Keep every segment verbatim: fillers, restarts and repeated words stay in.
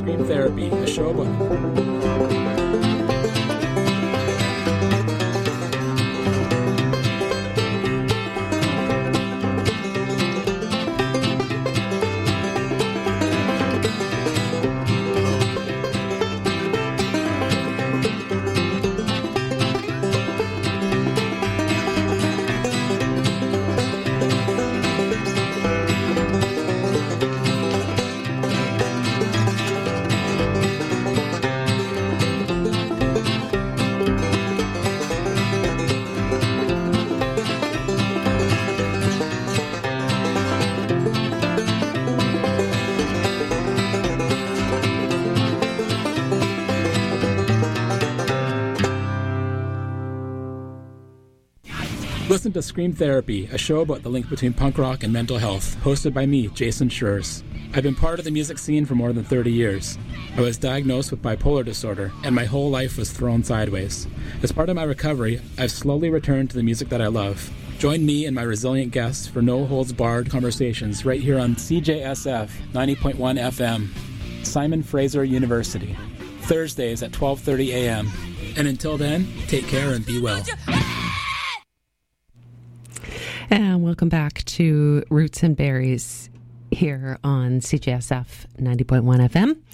Scream Therapy, a show about... Listen to Scream Therapy, a show about the link between punk rock and mental health, hosted by me, Jason Schurz. I've been part of the music scene for more than thirty years. I was diagnosed with bipolar disorder, and my whole life was thrown sideways. As part of my recovery, I've slowly returned to the music that I love. Join me and my resilient guests for no-holds-barred conversations right here on C J S F ninety point one F M, Simon Fraser University, Thursdays at twelve thirty a.m. And until then, take care and be well. And welcome back to Roots and Berries here on C J S F ninety point one F M.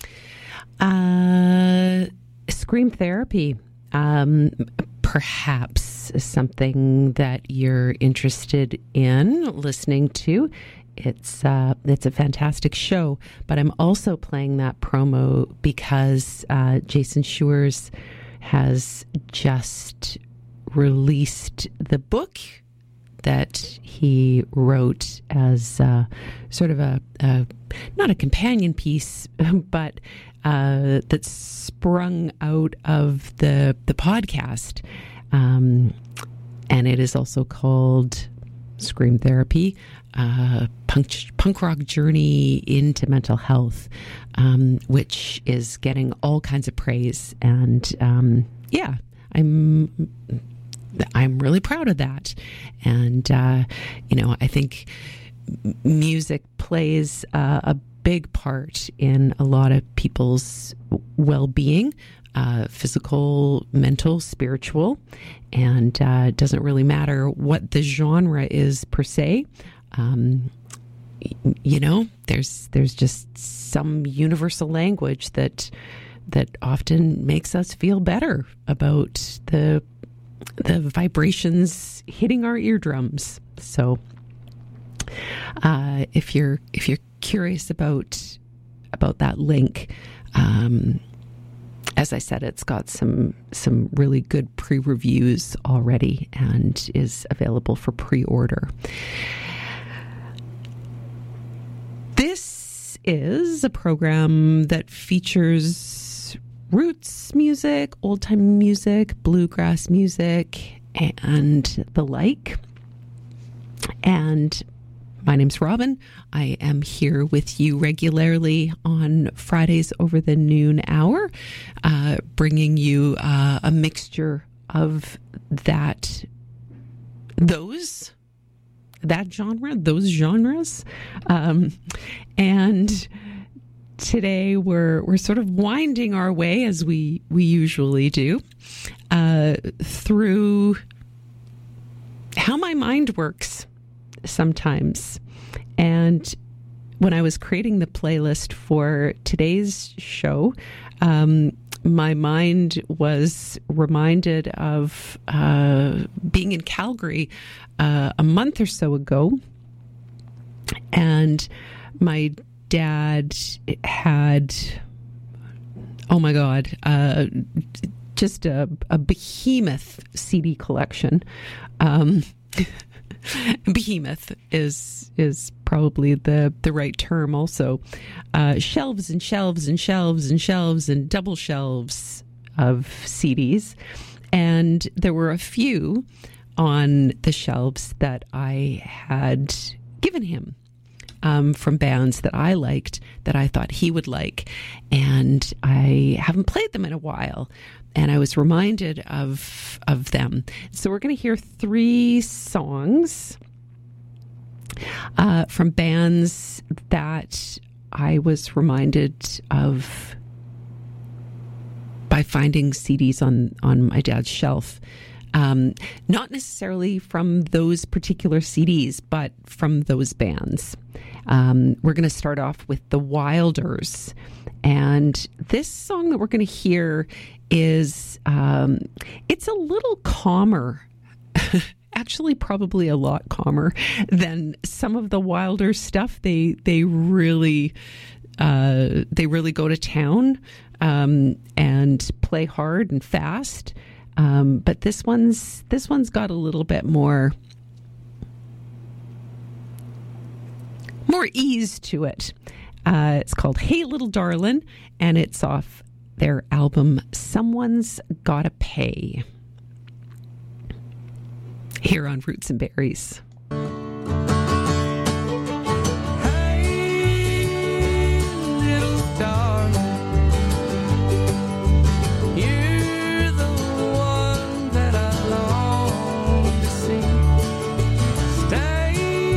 Uh, Scream Therapy, um, perhaps something that you're interested in listening to. It's uh, it's a fantastic show, but I'm also playing that promo because uh, Jason Schurz has just released the book that he wrote as uh, sort of a, a, not a companion piece, but uh, that sprung out of the the podcast. Um, and it is also called Scream Therapy, uh, punk, punk rock journey into mental health, um, which is getting all kinds of praise. And um, yeah, I'm... I'm really proud of that. And, uh, you know, I think music plays uh, a big part in a lot of people's well-being, uh, physical, mental, spiritual. And uh, it doesn't really matter what the genre is per se. Um, you know, there's there's just some universal language that that often makes us feel better about the the vibrations hitting our eardrums. So uh, if you're if you're curious about about that link, um, as I said, it's got some some really good pre-reviews already and is available for pre-order. This is a program that features roots music, old-time music, bluegrass music, and the like. And my name's Robin. I am here with you regularly on Fridays over the noon hour, uh, bringing you uh, a mixture of that, those, that genre, those genres. Um, and today we're we're sort of winding our way, as we we usually do, uh, through how my mind works sometimes. And when I was creating the playlist for today's show, um, my mind was reminded of uh, being in Calgary uh, a month or so ago, and my dad had, oh my God, uh, just a, a behemoth C D collection. Um, behemoth is is probably the, the right term also. Uh, shelves and shelves and shelves and shelves and double shelves of C Ds. And there were a few on the shelves that I had given him. Um, from bands that I liked, that I thought he would like. And I haven't played them in a while. And I was reminded of of them. So we're going to hear three songs uh, from bands that I was reminded of by finding C Ds on, on my dad's shelf. Um, not necessarily from those particular C Ds, but from those bands. Um, we're going to start off with the Wilders. And this song that we're going to hear is, um, it's a little calmer. Actually, probably a lot calmer than some of the Wilder stuff. They they really uh, they really go to town um, and play hard and fast. Um, but this one's this one's got a little bit more more ease to it. Uh, it's called "Hey Little Darlin'," and it's off their album "Someone's Gotta Pay." Here on Roots and Berries. Hey, little darling, you're the one that I long to see. Stay,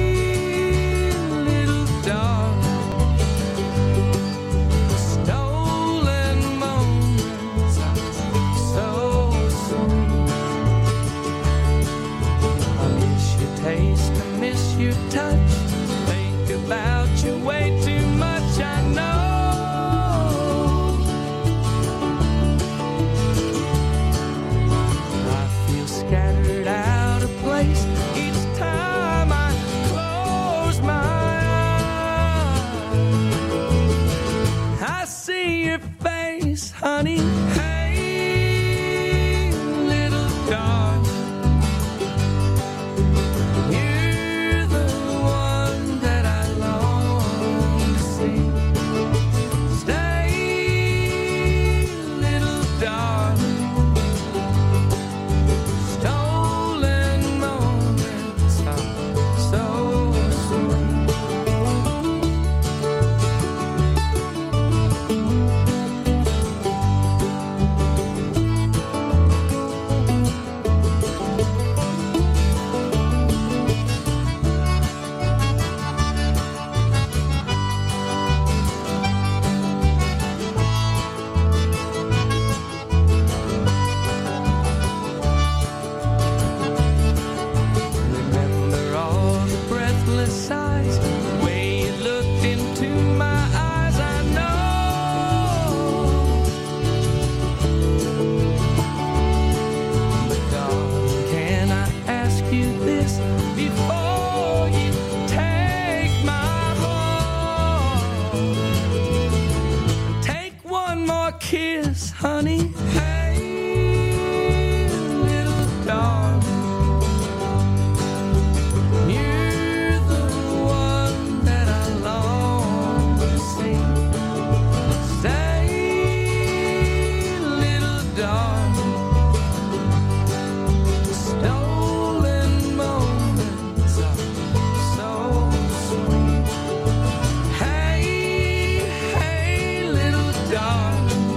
little darling, stolen moments are so sweet. Taste and miss your touch. Think about you way too much, I know. I feel scattered out of place each time I close my eyes. I see your face, honey. Hey, little darling, honey. Hey, little darling, you're the one that I long to see. Stay, little darling, stolen moments are so sweet. Hey, hey, little darling,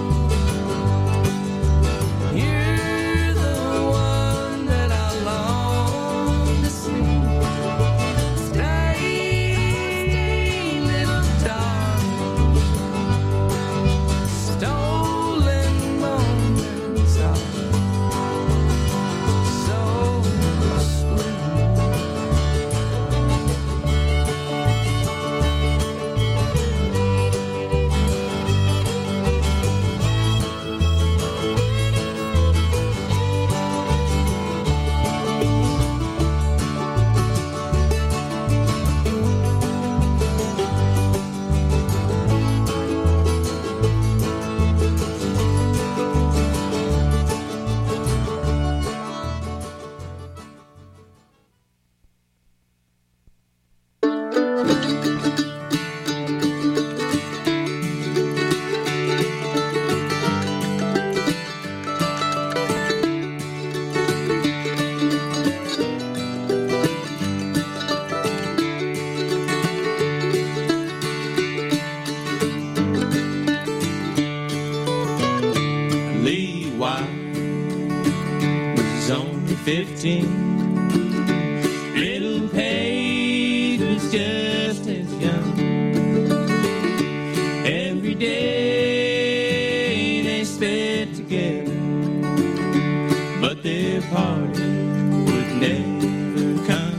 fifteen. Little Paige was just as young. Every day they spent together, but their party would never come.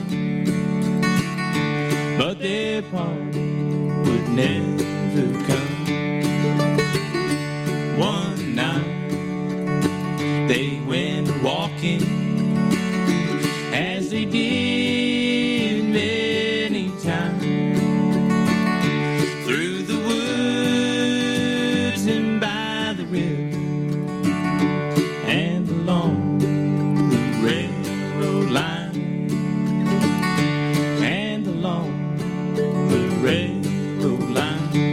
But their party would never come. One night they went walking, as they did many times, through the woods and by the river and along the railroad line, and along the railroad line.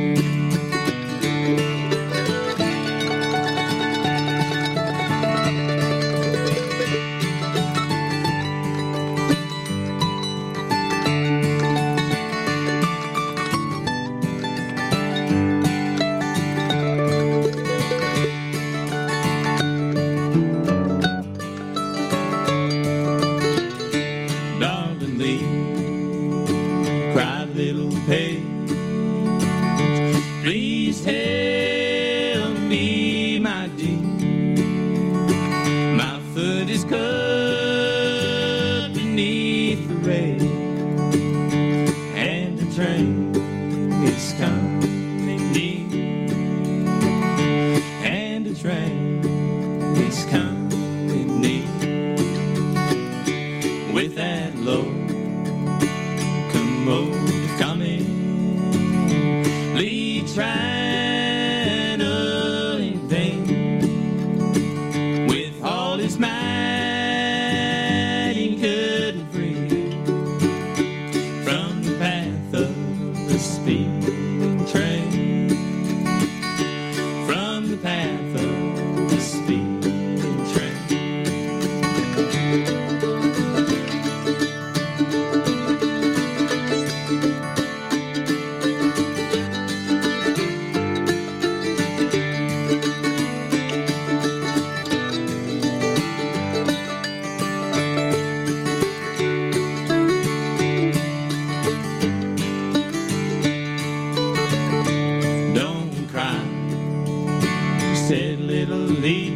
Darling Lee, cried little Paige, please help me, my dear. My foot is cut beneath the rail, and the train is coming near, and the train is coming near. With that locomotive coming, Lee tried all in vain. With all his might, he couldn't free from the path of the speeding train, from the path of the speeding train. Don't cry, said little Lee,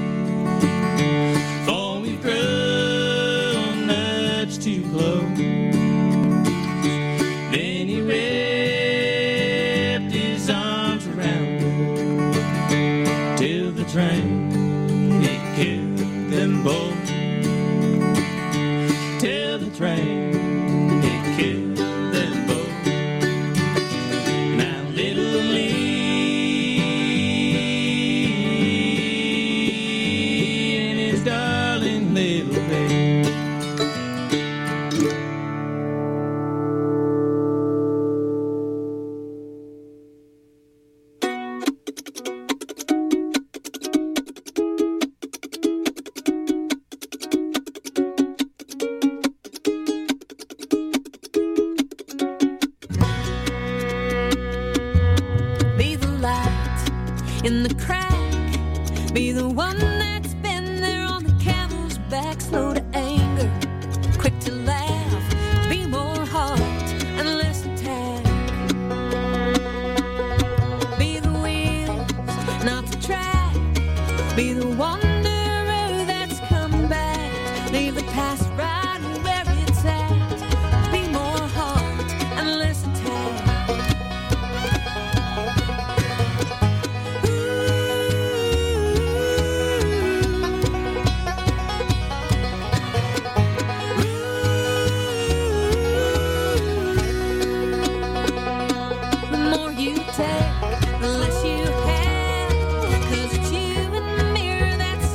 for we've grown much too close. Then he wrapped his arms around her, till the train, it killed them both. Till the train, it killed them both. Now little Lee and his darling little babe. Be the light in the crack. Be the one that's been there on the camel's back, slow to anger, quick to laugh. Be more heart and less attack. Be the wheels, not the track. Be the wanderer that's come back. Leave the past right where it's at. Be more heart and less attack. The more you take, the less you have. 'Cause it's you in the mirror that's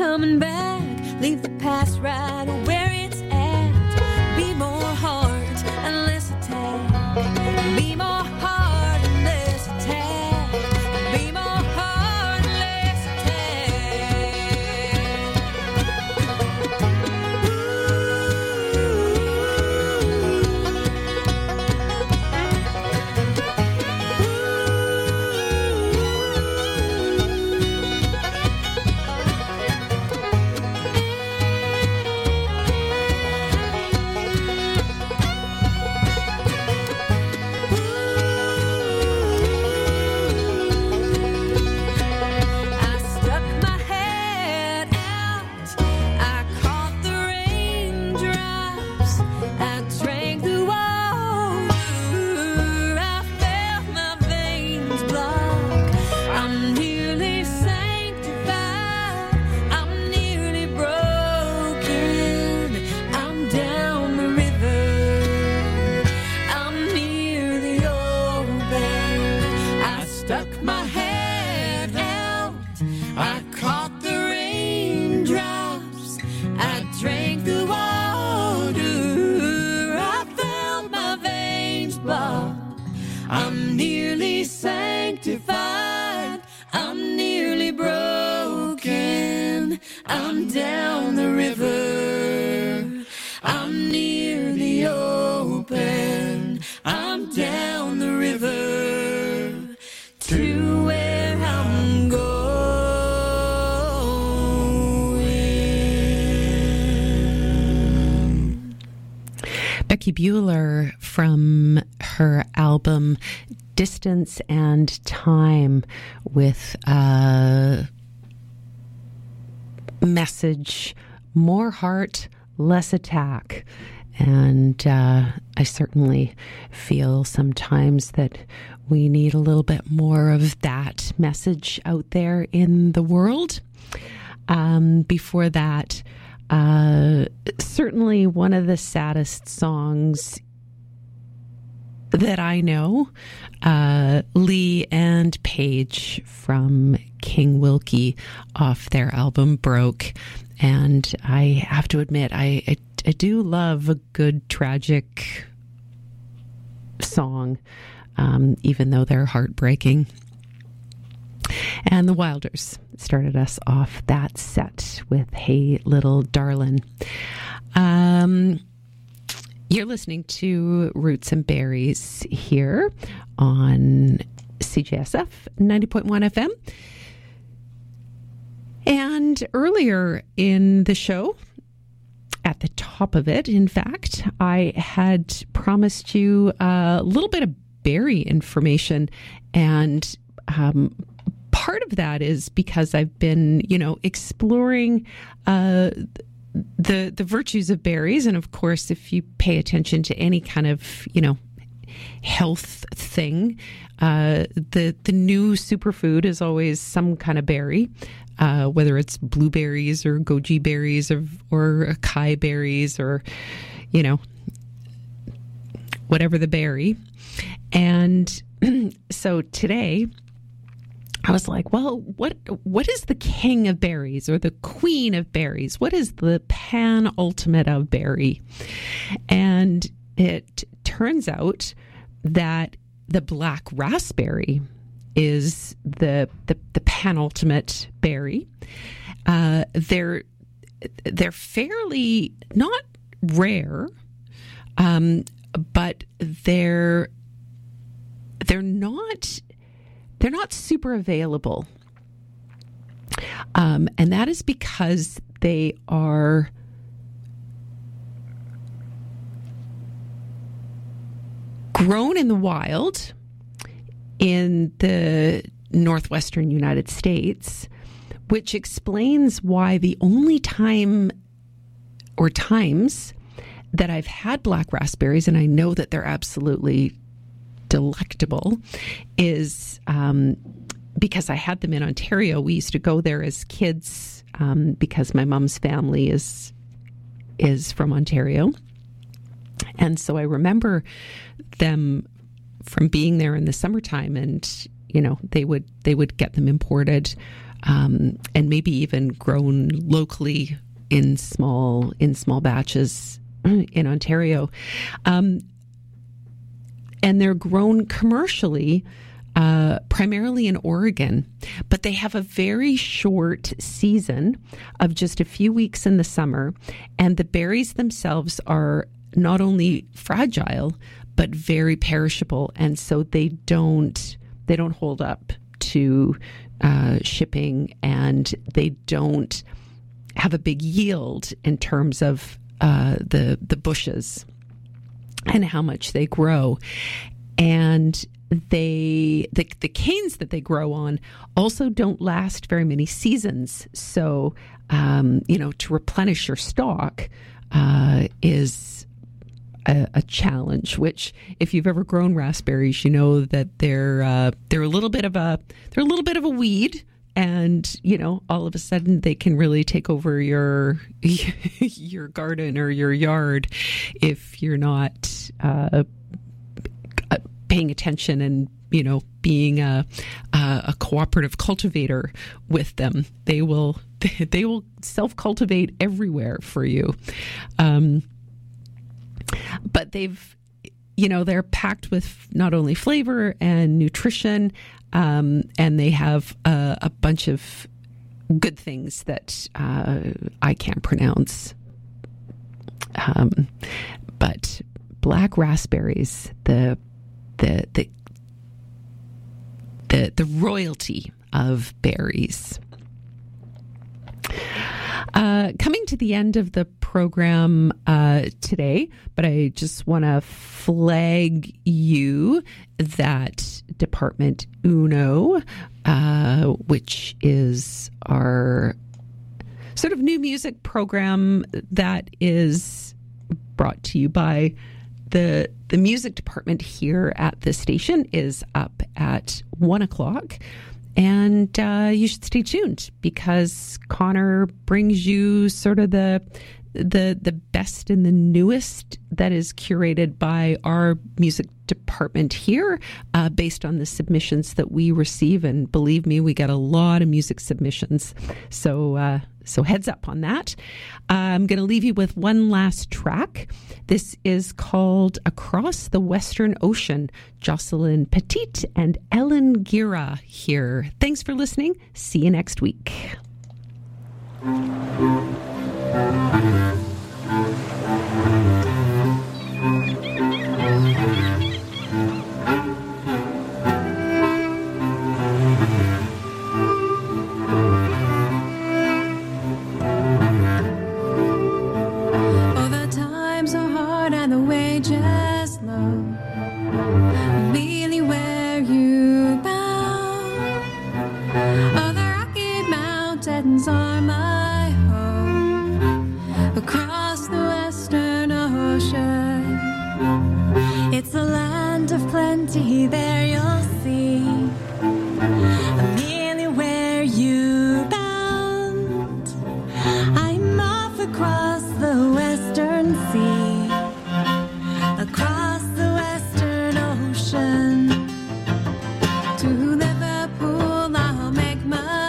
coming back. Leave the past right where it's at. Be more heart and less attack. Be more heart and less attack. Be more heart and less Becky Bueller from her album Distance and Time with a message, more heart, less attack. And uh, I certainly feel sometimes that we need a little bit more of that message out there in the world. Um, before that, uh, certainly one of the saddest songs that I know, uh, Lee and Paige from King Wilkie off their album Broke. And I have to admit, I, I, I do love a good tragic song, um, even though they're heartbreaking. And the Wilders started us off that set with Hey Little Darlin'. Um, you're listening to Roots and Berries here on C J S F ninety point one F M. And earlier in the show, at the top of it, in fact, I had promised you a little bit of berry information. And um, part of that is because I've been, you know, exploring uh, the the virtues of berries. And of course, if you pay attention to any kind of, you know, health thing, uh, the the new superfood is always some kind of berry. Uh, whether it's blueberries or goji berries or, or acai berries or, you know, whatever the berry. And so today I was like, well, what what is the king of berries or the queen of berries? What is the pan-ultimate of berry? And it turns out that the black raspberry is the the, the penultimate berry. Uh, they're they're fairly not rare, um, but they're they're not they're not super available, um, and that is because they are grown in the wild in the northwestern United States, which explains why the only time or times that I've had black raspberries, and I know that they're absolutely delectable, is um, because I had them in Ontario. We used to go there as kids um, because my mom's family is is from Ontario. And so I remember them from being there in the summertime, and you know they would they would get them imported um, and maybe even grown locally in small in small batches in Ontario. Um, and they're grown commercially, uh, primarily in Oregon, but they have a very short season of just a few weeks in the summer, and the berries themselves are not only fragile, but very perishable, and so they don't they don't hold up to uh, shipping, and they don't have a big yield in terms of uh, the the bushes and how much they grow. And they the the canes that they grow on also don't last very many seasons. So um, you know, to replenish your stock uh, is a, a challenge. Which, if you've ever grown raspberries, you know that they're uh, they're a little bit of a they're a little bit of a weed. And, you know, all of a sudden they can really take over your your garden or your yard if you're not uh, paying attention and, you know, being a, a cooperative cultivator with them. They will they will self-cultivate everywhere for you. Um, but they've, you know, they're packed with not only flavor and nutrition, Um, and they have uh, a bunch of good things that uh, I can't pronounce. Um, but black raspberries, the the the the, the royalty of berries. Uh, coming to the end of the program uh, today, but I just want to flag you that Department Uno, uh, which is our sort of new music program that is brought to you by the the music department here at the station, is up at one o'clock. And uh, you should stay tuned, because Connor brings you sort of the the the best and the newest that is curated by our music department here, uh, based on the submissions that we receive. And believe me, we get a lot of music submissions. So uh, so heads up on that. Uh, I'm going to leave you with one last track. This is called Across the Western Ocean. Jocelyn Petit and Ellen Gira here. Thanks for listening. See you next week. Are my home across the Western Ocean. It's a land of plenty, there you'll see. I'm nearly where you bound. I'm off across the Western Sea, across the Western Ocean to Liverpool. I'll make my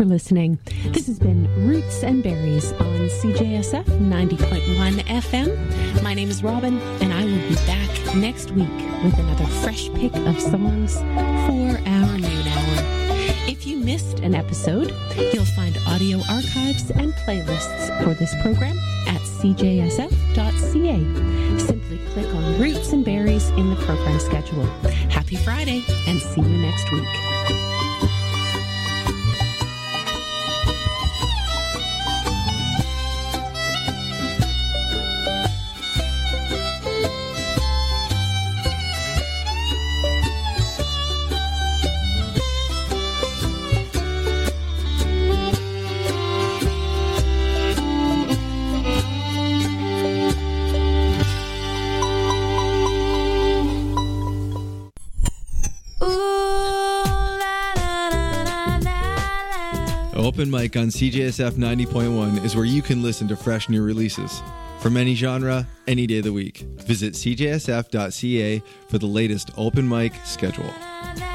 for listening. This has been Roots and Berries on C J S F ninety point one F M. My name is Robin, and I will be back next week with another fresh pick of songs for our noon hour. If you missed an episode, you'll find audio archives and playlists for this program at c j s f dot c a. Simply click on Roots and Berries in the program schedule. Happy Friday, and see you next week. Open Mic on C J S F ninety point one is where you can listen to fresh new releases from any genre, any day of the week. Visit c j s f dot c a for the latest Open Mic schedule.